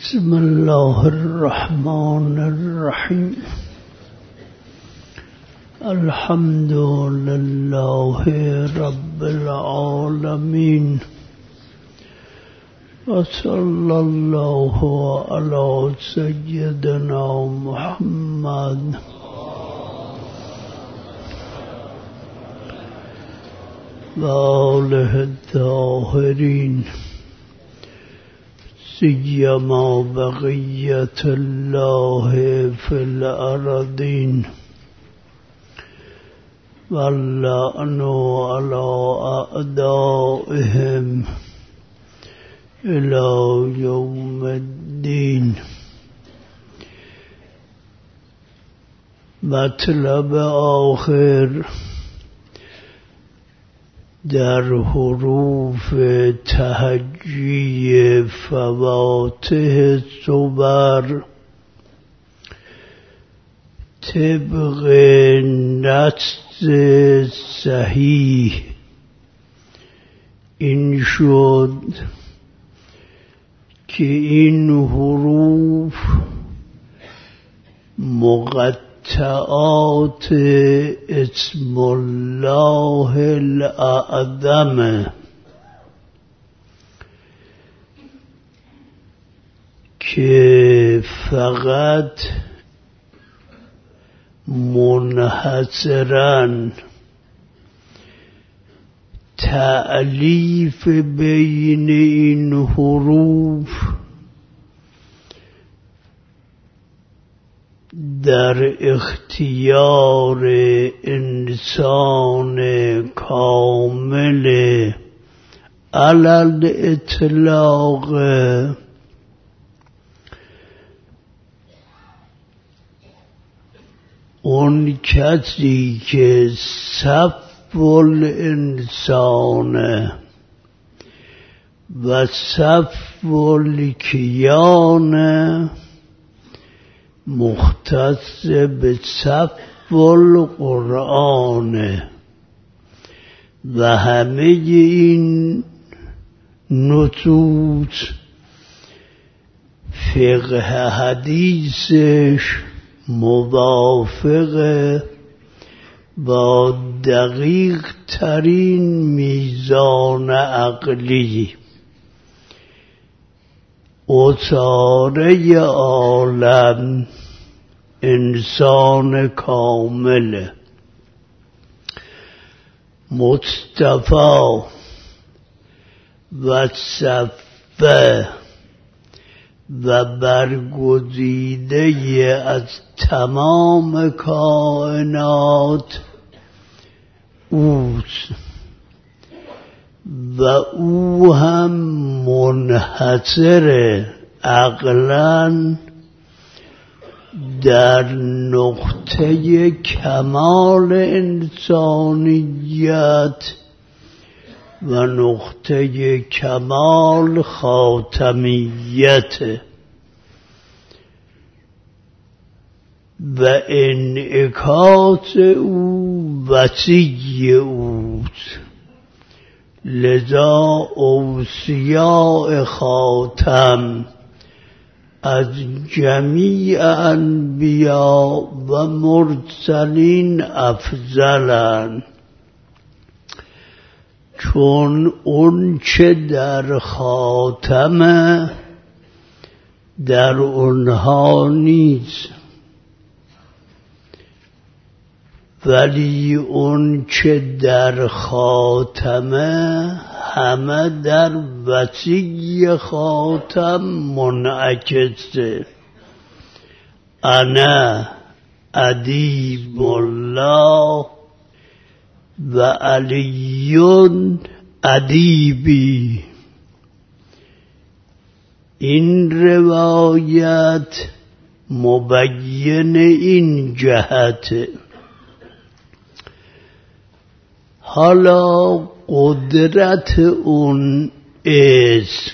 بسم الله الرحمن الرحيم الحمد لله رب العالمين وصلى الله على سيدنا محمد وآله الطاهرين سيما بقية الله في الأرضين واللعن على أعدائهم إلى يوم الدين. مطلب آخر در حروف تهجی فواتح صور طبق نص صحیح این شد که این حروف مقطعات اسم الله الاعظم که فقط منحصراً تألیف بین این حروف در اختیار انسان کامل علی الاطلاق اون کسی که صف الانسان و صف الکیان مختص به صف القرآن و همه این نصوص فقه حدیثش موافق با دقیق ترین میزان عقلی. اتاره عالم انسان کامل مصطفی و صفه و برگزیده از تمام کائنات اوست و او هم منحصر عقلاً در نقطه کمال انسانیت و نقطه کمال خاتمیت و انعکاس او وسیع اوست. لذا اوصیاء خاتم از جمیع انبیا و مرسلین افضلند، چون اون چه در خاتمه در اونها نیست، ولی اون چه در خاتمه همه در وسیع خاتم منعکسه. انا ادیب الله و علی ادیبی. این روایت مبین این جهته. حالا قدرت اون اسم،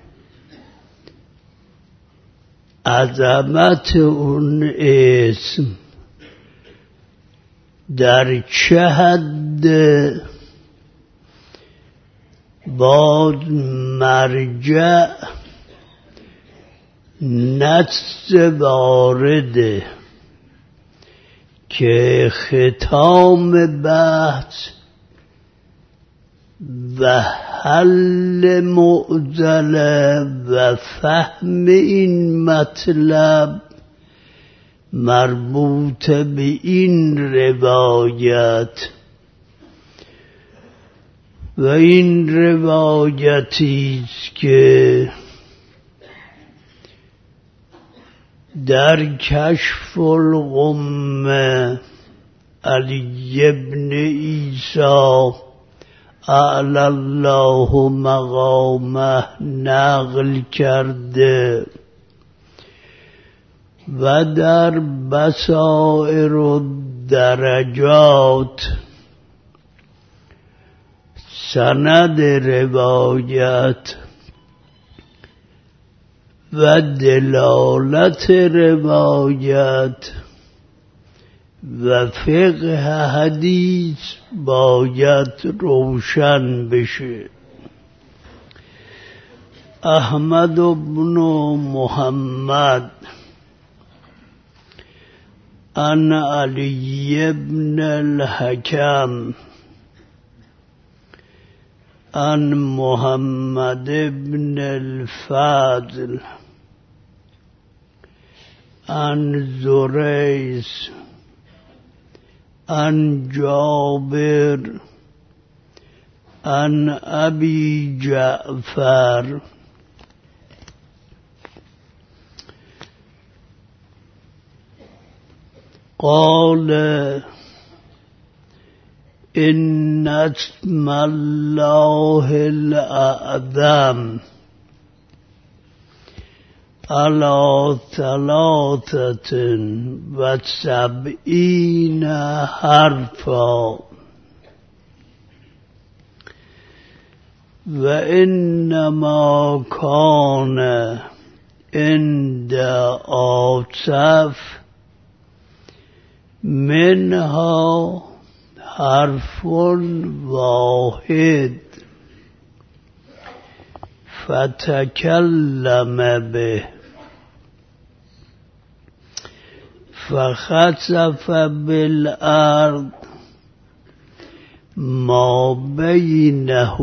عظمت اون اسم در چه حد باز مرجع نص وارده که ختام بحث و حل معضله و فهم این مطلب مربوط به این روایت و این روایتی است که در کشف الغمه علی ابن عیسی اعلی الله مقامه نقل کرده و در بصائر الدرجات سند روایت و دلالت روایت و فقه حدیث باید روشن بشه. احمد بن محمد عن علی بن الحکم عن محمد بن الفضل عن زریس عن جابر عن ابی جعفر قال إن اسم الله الأعظم على 73 حرفا وإنما كان عند آصف منها حرف واحد فتكلم به فخسف بالأرض ما بينه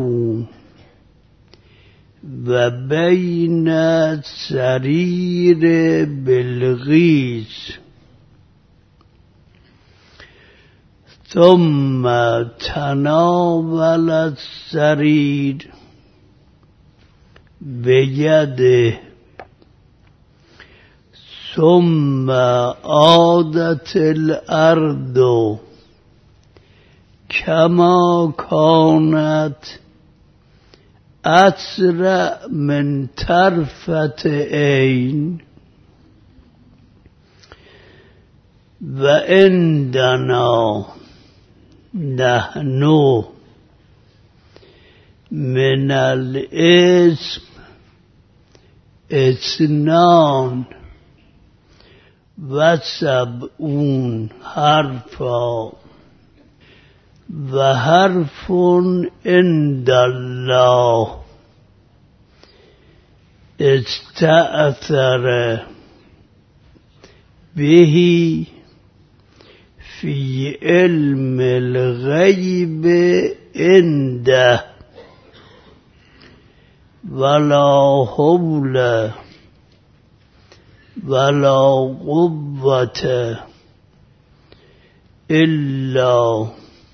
وبين السرير بالغيث ثم تناول السرير بيده ثم عادت الأرض كما كانت أسرع من طرفة عين وعندنا نحن من الاسم 72 حرفا وحرف عند الله استأثر به في علم الغيب عنده ولا حول ولا قوة إلا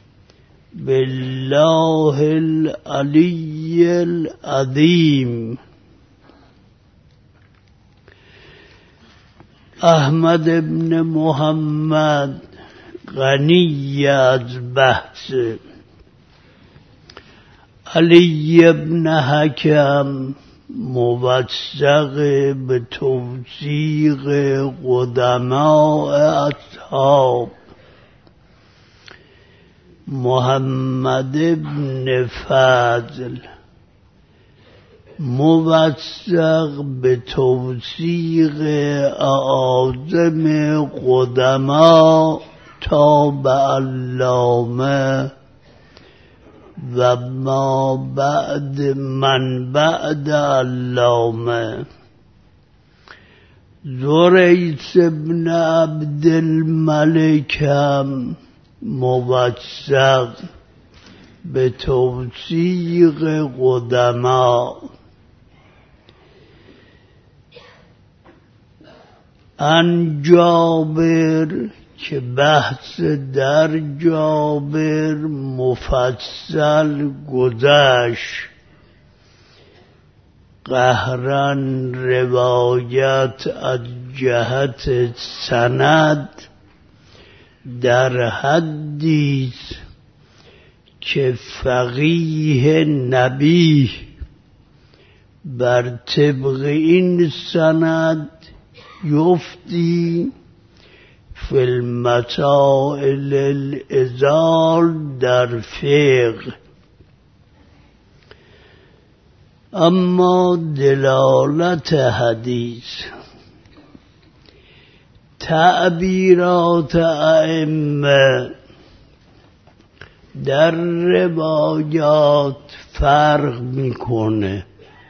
بالله العلي العظيم. احمد بن محمد غنی از بحث علی بن حکم موثق به توثیق قدماء اصحاب محمد بن فضل موثق به توثیق اعاظم قدما تا به علامه و ما بعد من بعد علامه زریث ابن عبدالملک هم موثق به توثیق قدما عن جابر که بحث در جابر مفصل گذشت، قهرن روایت از جهت سند در حدیث که فقیه نبیه بر طبق این سند یفتی فی المسائل الازال در فقه. اما دلالت حدیث، تعبیرات ائمه در روایات فرق میکنه.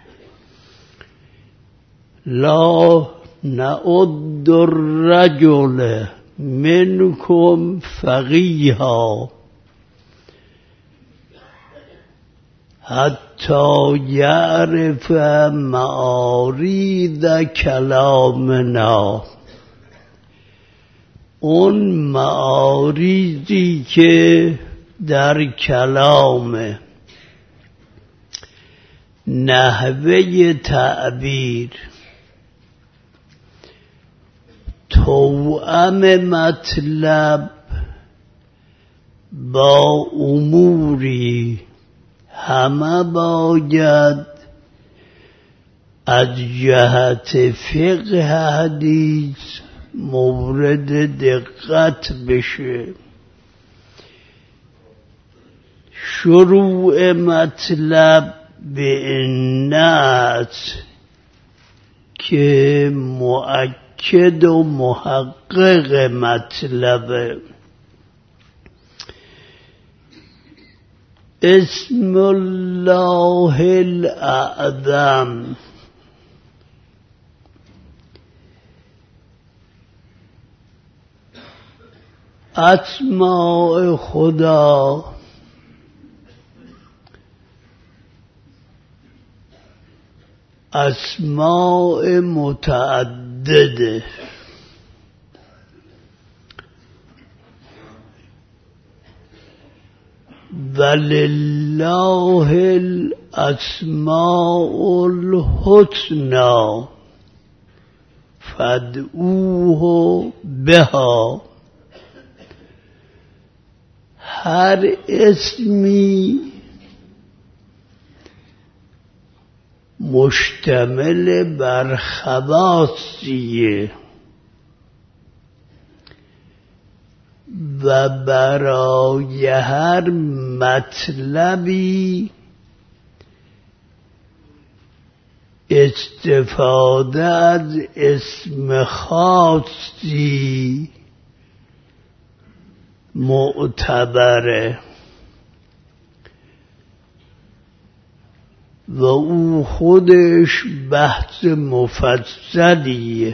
لا نعد الرجل منکم فقیها حتی یعرف معارید کلامنا. اون معاریدی که در کلام، نحوه تعبیر، توأم مطلب با اموری همه باید از جهت فقه حدیث مورد دقت بشه. شروع مطلب به این است که مؤکد و محقق مطلب. اسم الله الاعظم، اسماء خدا اسماء متعدده، ولله الاسماء الحسنى فادعوه بها. هر اسمی مشتمل بر خواصیه و برای هر مطلبی استفاده از اسم خاصی معتبره و او خودش بحث مفصلیه.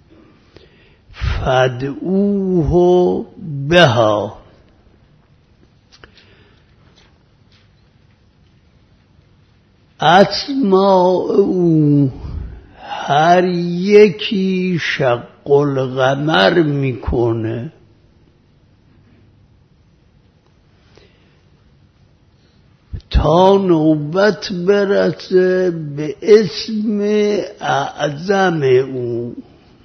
فادعوه بها، اسماء او هر یکی شق القمر میکنه. تا نوبت برسه به اسم اعظم او.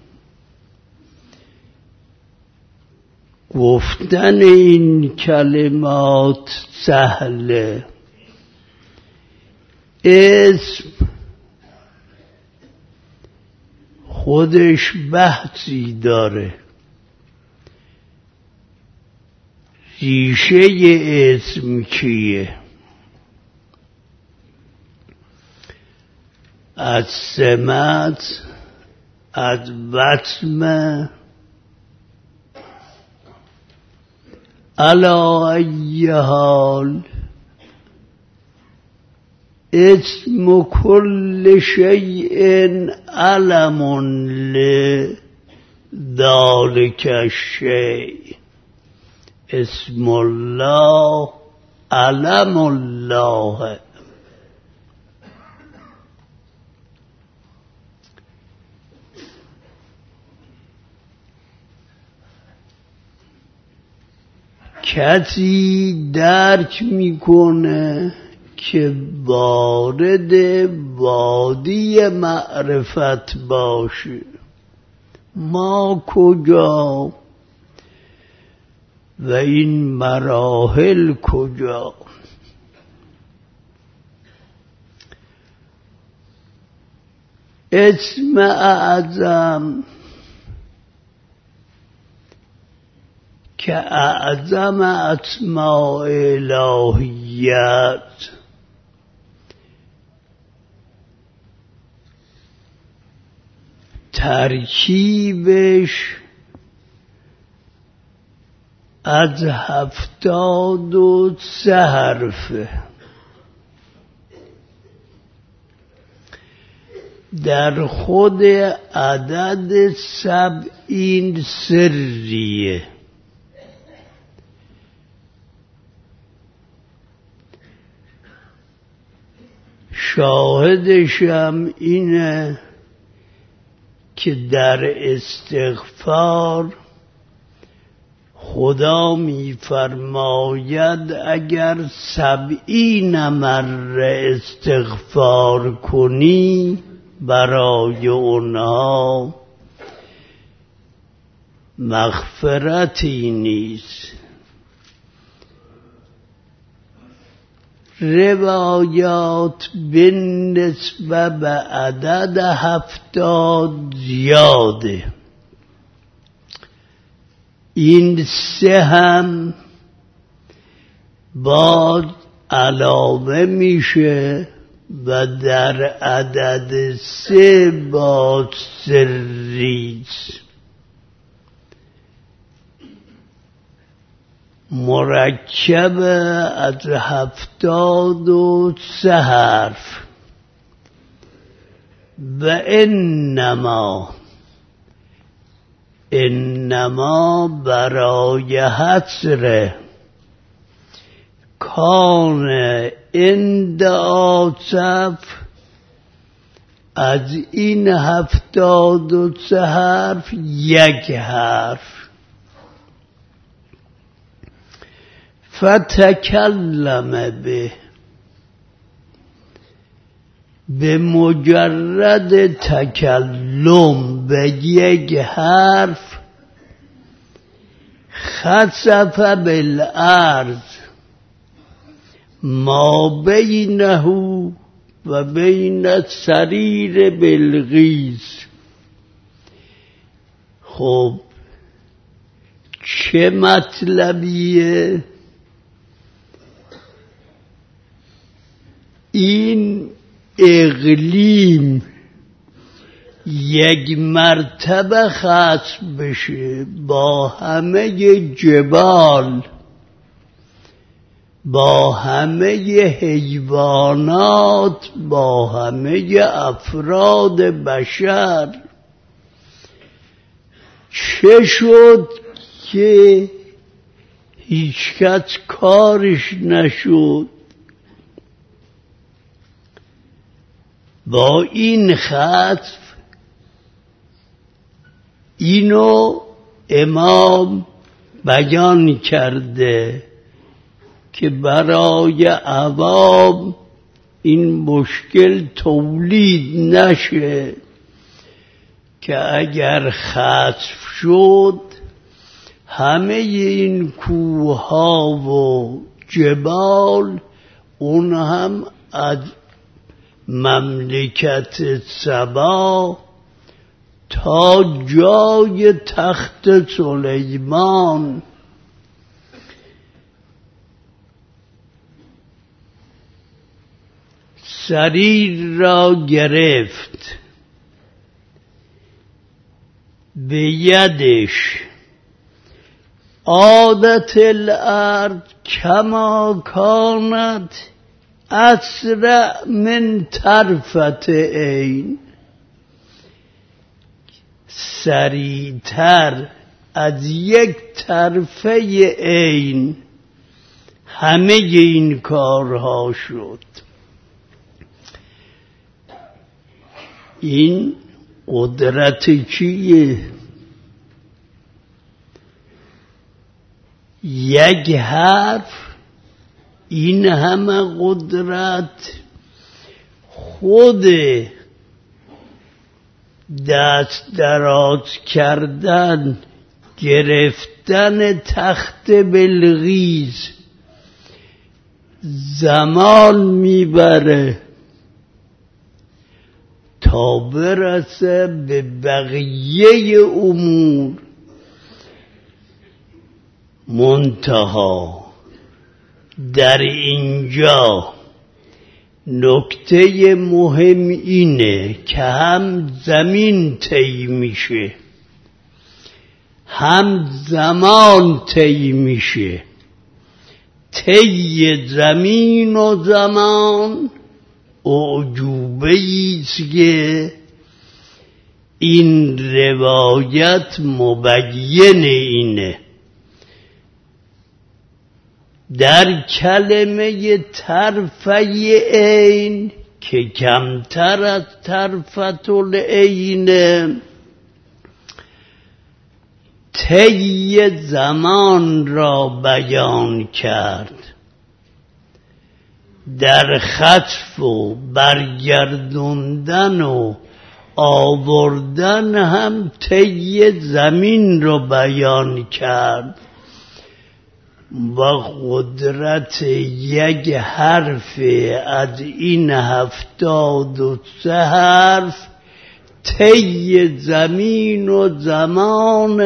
گفتن این کلمات سهله، اسم خودش بحثی داره. ریشه اسم چیه؟ از سمت، از وسم، علی ای حال اسم كل شيء علم لذلك الشيء. اسم الله علم الله. کسی درک میکنه که وارد وادی معرفت باشه. ما کجا و این مراحل کجا؟ اسم اعظم که اعظم اسماء الهیت ترکیبش از 73 حرفه. در خود عدد 70 سریه. شاهدشم اینه که در استغفار خدا می‌فرماید اگر 70 مرة استغفار کنی برای اونها مغفرتی نیست. روایات بالنسبه به عدد 70 زیاده. این 3 هم باز علاوه میشه و در عدد 3 باز سریست. مرکب از 73 حرف و انما برای حصر کان عند آصف از این 73 حرف 1 حرف. فتکلم به مجرد تکلم به 1 حرف خسف بالارض ما بینه و بین سریر بلقیس. خب چه مطلبیه؟ این اقلیم 1 مرتبه خسف بشه با همه جبال، با همه حیوانات، با همه افراد بشر. چه شد که هیچ کس کارش نشد؟ با این خسف اینو امام بیان کرده که برای عوام این مشکل تولید نشه که اگر خسف شد همه این کوه‌ها و جبال اون هم از مملکت سبا تا جای تخت سلیمان سریر را گرفت به یدش. عادت الارض کما کانت اسرع من طرفت عین، سریعتر از یک طرفه عین همه این کارها شد. این قدرت کیه؟ یک حرف این همه قدرت. خود دست دراز کردن، گرفتن تخت بلقیس زمان میبره تا برسه به بقیه امور. منتها در اینجا نکته مهم اینه که هم زمین طی میشه، هم زمان طی میشه. طی زمین و زمان اعجوبه‌ایست که این روایت مبین اینه. در کلمه طرفه عین که کمتر از طرفة العین، طی زمان را بیان کرد. در خطف و برگردوندن و آوردن هم طی زمین را بیان کرد و قدرت یک حرف از این 73 حرف طی زمین و زمان.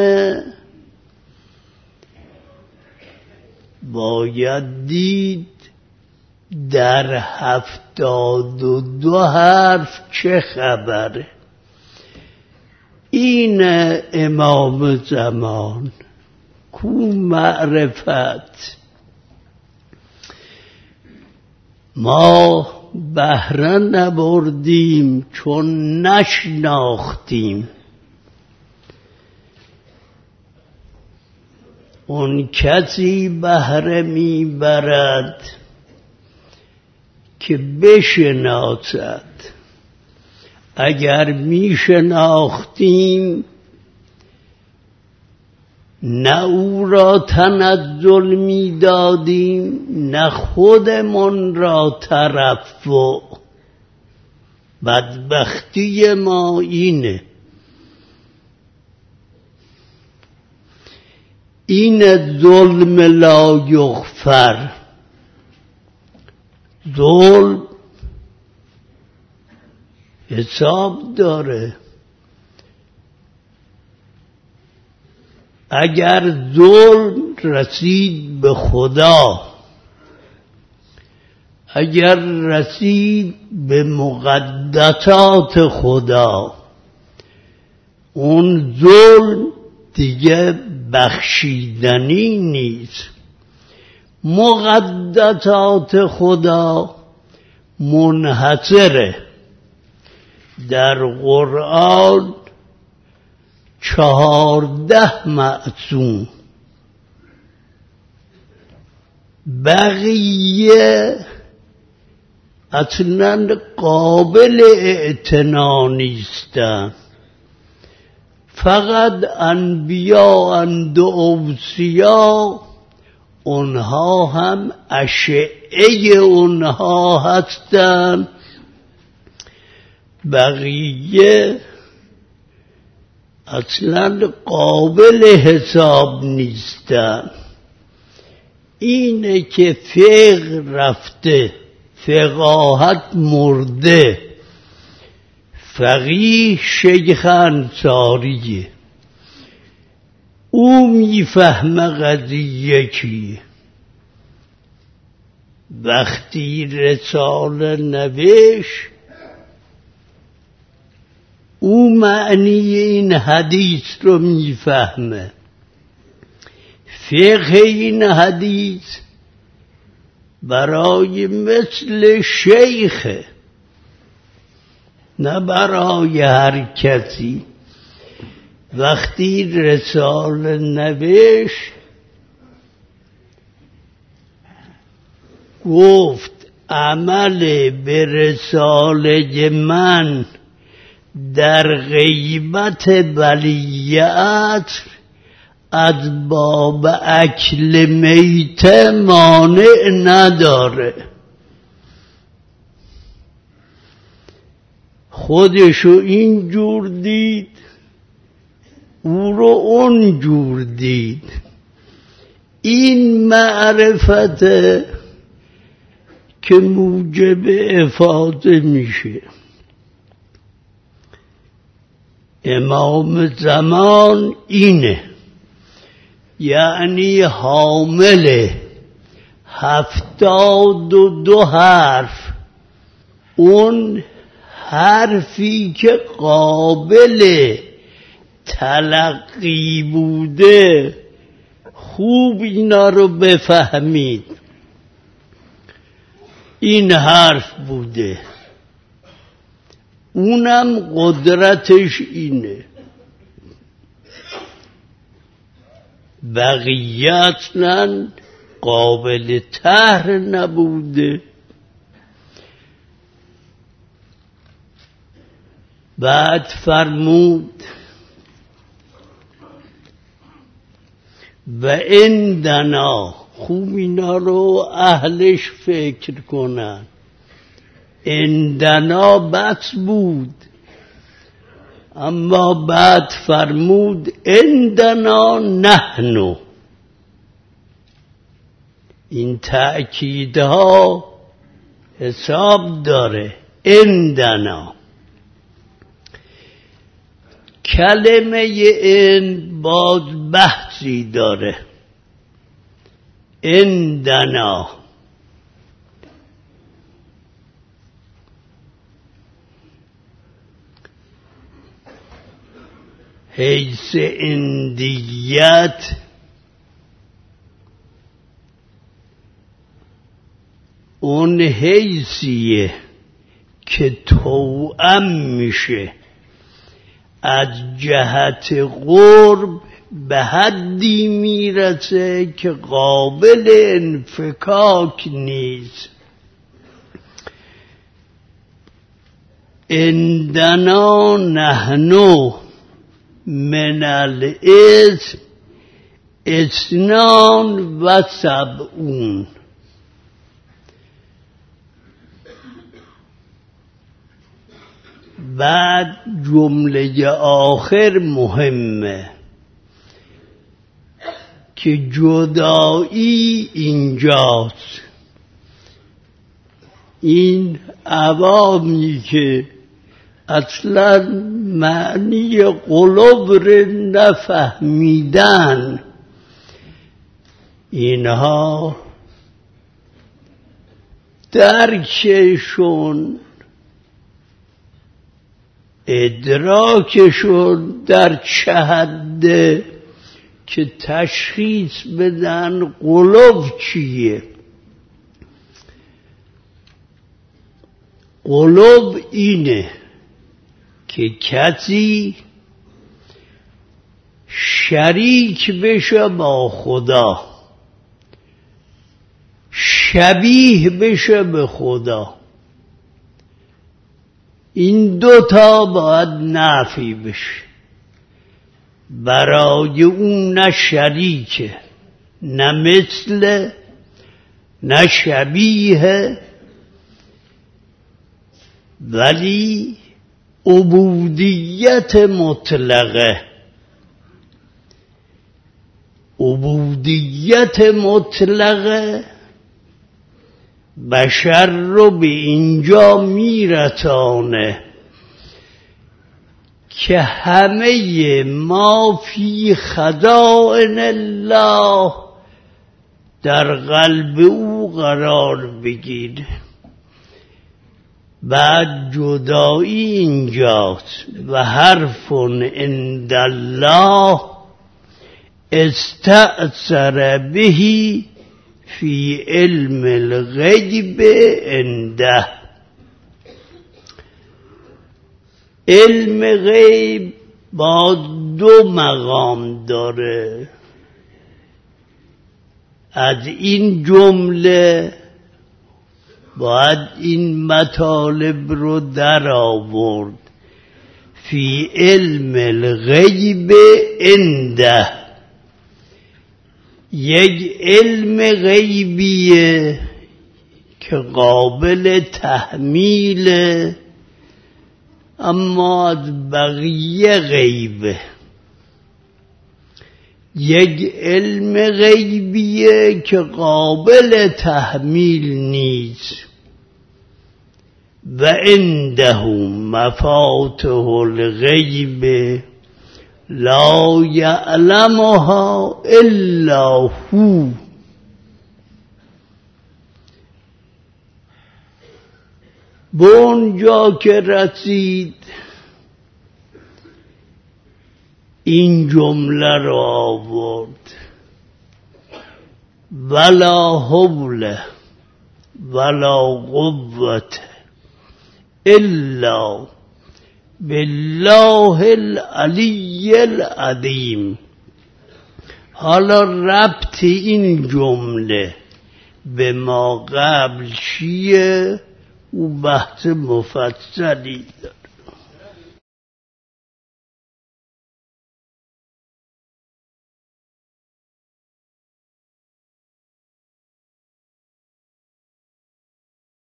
باید دید در 72 حرف چه خبره. این امام زمان کو معرفت. ما بهره نبردیم چون نشناختیم. اون کسی بهره میبرد که بشناسد. اگر میشناختیم نه او را تنزل میدادیم نه خودمون را ترفع. بدبختی ما اینه. این ظلم لا یغفر. ظلم حساب داره. اگر ظلم رسید به خدا، اگر رسید به مقدسات خدا، اون ظلم دیگه بخشیدنی نیست. مقدسات خدا منحصره. در قرآن 14 معصوم، بقیه اصلا قابل اعتنا نیستن. فقط انبیا اند و اوصیا، اونها هم اشعه اونها هستن. بقیه اصلا قابل حساب نیستن. اینه که فقه رفته، فقاهت مرده. فقیه شیخ انصاریه، او میفهمه قضیه چیه. وقتی رساله نوشت او معنی این حدیث رو میفهمه. فقه این حدیث برای مثل شیخه، نه برای هر کسی. وقتی رساله نوشت گفت عمل به رساله من در غیبت ولیعت از باب اکل میته مانع نداره. خودشو اینجور دید، او رو اونجور دید. این معرفته که موجب افاضه میشه. امام زمان اینه، یعنی حامل 72 حرف. اون حرفی که قابل تلقی بوده خوب اینا رو بفهمید. این حرف بوده، اونم قدرتش اینه. بقیه اصلاً قابل طرح نبوده. بعد فرمود و عندنا، خوب اینا رو اهلش فکر کنن، عندنا بس بود، اما بعد فرمود عندنا نحن. این تأکیدها حساب داره. عندنا کلمه این باز بحثی داره. عندنا حیث اندیت اون حیثیه که توأم میشه از جهت قرب به حدی میرسه که قابل انفکاک نیست. عندنا نحن من الاسم 72. بعد جمله آخر مهمه که جدایی اینجاست. این عوامی که اصلا معنی قلوب رو نفهمیدن، اینها درکشون، ادراکشون در چه حده که تشخیص بدن قلوب چیه. قلوب اینه که کسی شریک بشه با خدا، شبیه بشه به خدا. این دوتا باید نفی بشه. برای اون نه شریکه، نه مثل، نه شبیه، ولی عبودیت مطلقه. عبودیت مطلقه بشر رو به اینجا میرسانه که همه ما فی خزائن الله در قلب او قرار بگیره. بعد جدایی اینجاست و حرف عند الله استأثر بهی فی علم الغیب عنده. علم غیب با دو مقام داره. از این جمله باید این مطالب رو در آورد. فی علم الغیب عنده، یک علم غیبیه که قابل تحمیله اما از بقیه غیبه. یک علم غیبیه که قابل تحمیل نیست. و عنده مفاتح الغیب لا یعلمها الا هو. به اونجا که رسید این جمله را آورد: ولا حول ولا قوة الا بالله العلی العظیم. حالا ربط این جمله به ما قبل چیه؟ او بحث مفصلی داره.